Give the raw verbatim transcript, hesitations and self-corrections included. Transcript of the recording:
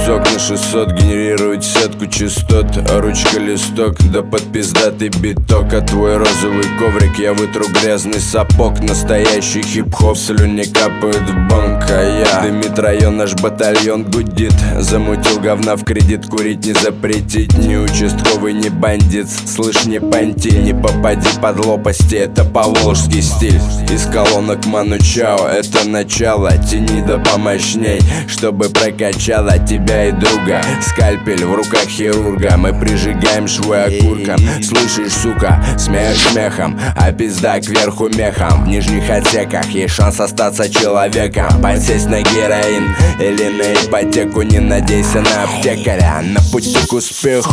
кусок на шестьсот генерирует сетку частот, а ручка листок, да под пиздатый биток. А твой розовый коврик я вытру грязный сапог. Настоящий хип-хоп, слюни капают в банк, а я дымит район, наш батальон гудит. Замутил говна в кредит, курить не запретить. Ни участковый, ни бандит, слышь, не понти, не попади под лопасти, это поволжский стиль. Из колонок Ману Чао, это начало, тяни да помощней, чтобы прокачала тебя и друга. Скальпель в руках хирурга, мы прижигаем швы окурком. Слышишь, сука, смех смехом, а пизда кверху мехом. В нижних отсеках есть шанс остаться человеком. Подсесть на героин или на ипотеку, не надейся на аптекаря. На пути к успеху